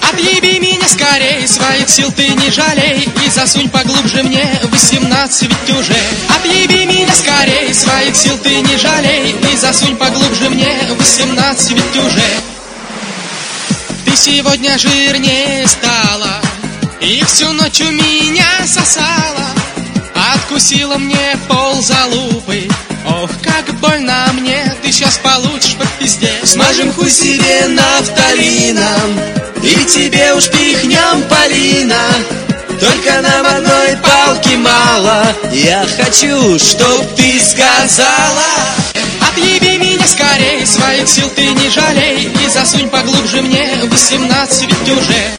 Отъеби меня скорей, своих сил ты не жалей, и засунь поглубже мне 18 ведь уже. Отъеби меня скорей, своих сил ты не жалей, и засунь поглубже мне 18 ведь уже. Ты сегодня жирнее стала, и всю ночь у меня сосала. Откусила мне пол залупы, ох, как больно мне, ты сейчас получишь по пизде. Смажем хуй себе нафталином, и тебе уж пихнем Полина. Только нам одной палки мало, я хочу, чтоб ты сказала. Отъеби меня скорей, своих сил ты не жалей, и засунь поглубже мне 18 ведь уже.